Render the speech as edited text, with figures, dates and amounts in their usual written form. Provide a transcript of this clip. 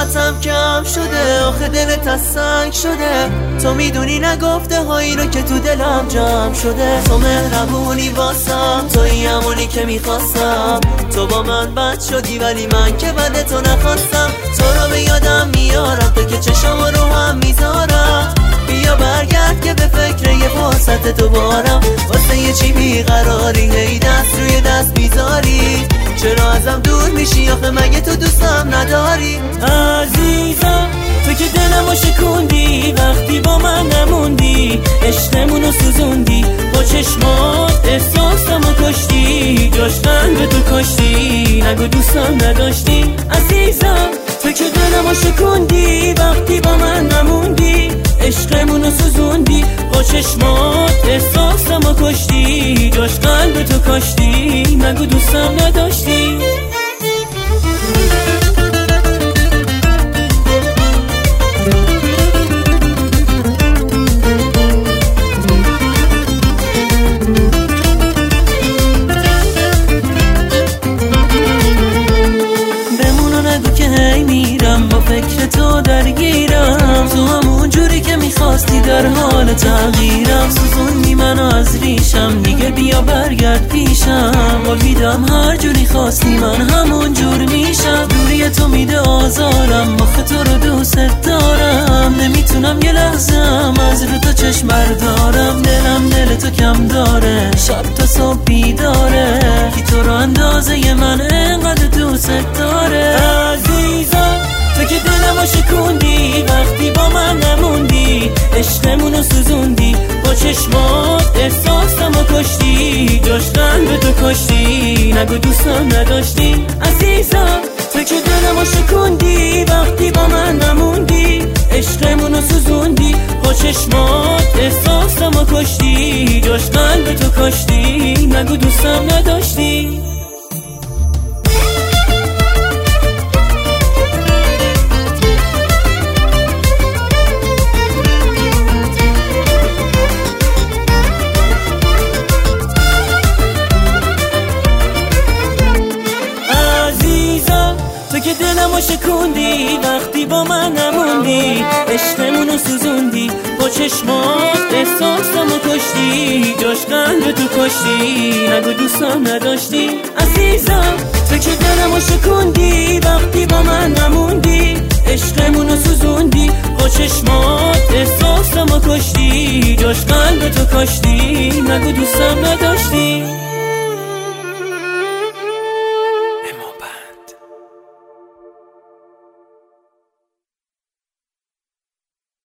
طاقتم کم شده، آخه دلت از سنگ شده. تو میدونی نگفته هایی رو که تو دلم جمع شده. تو مهربونی واسم، تویی همونی که میخواستم. تو با من بد شدی ولی من که بد تو نخواستم. تو رو به یادم میارم، تو که چشم رو هم میذارم. بیا برگرد که به فکر یه فرصت تو بارم. واسه یه چی بیقراری، هی دست روی دست میذاری. چرا ازم دور میشی آخه مگه تو دوستم نداری؟ عزیزم تو که دلمو شکوندی، وقتی با من نموندی. عشقمونو سوزوندی، با چشمات احساسمو کشتی. جاش قلب تو کشتی، نگو دوستم نداشتی. عزیزم تو که دلمو شکوندی، وقتی با من نموندی. عشقمونو سوزوندی، با چشمات احساسمو کشتی. جاش قلب تو کشتی، نگو دوستم نداشتی. با فکر تو درگیرم، تو همون جوری که میخواستی در حال تغییرم. سوزوندی منو از ریشم، دیگه بیا برگرد پیشم. قولیدم هر جوری خواستی من همون جور میشم. دوری تو میده آزارم، آخه تو رو دوست دارم. نمیتونم یه لحظم از رو تو چشم بردارم. دلم دل تو کم داره، شب تا صبح بیداره. کی تو رو اندازه من انقدر دوست داره؟ عزیزم تو که دلمو شکوندی، وقتی با من نموندی. عشقمونو سوزوندی، با چشمات احساسمو کشتی. جاش قلب تو کشتی، نگو دوستم نداشتی. عزیزم تو که دلمو شکوندی، وقتی با من نموندی. عشقمونو سوزوندی، با چشمات احساسمو کشتی. جاش قلب تو کشتی، نگو دوستم نداشتی. تو که دلمو شکوندی، وقتی با من نموندی. عشقمونو سوزوندی، با چشمات احساسمو کشتی. جاش قلب تو کشتی، نگو دوستم نداشتی. عزیزم تو که دلمو شکوندی، وقتی با من نموندی. عشقمونو سوزوندی، با چشمات احساسمو کشتی. جاش قلب تو کشتی، نگو دوستم نداشتی.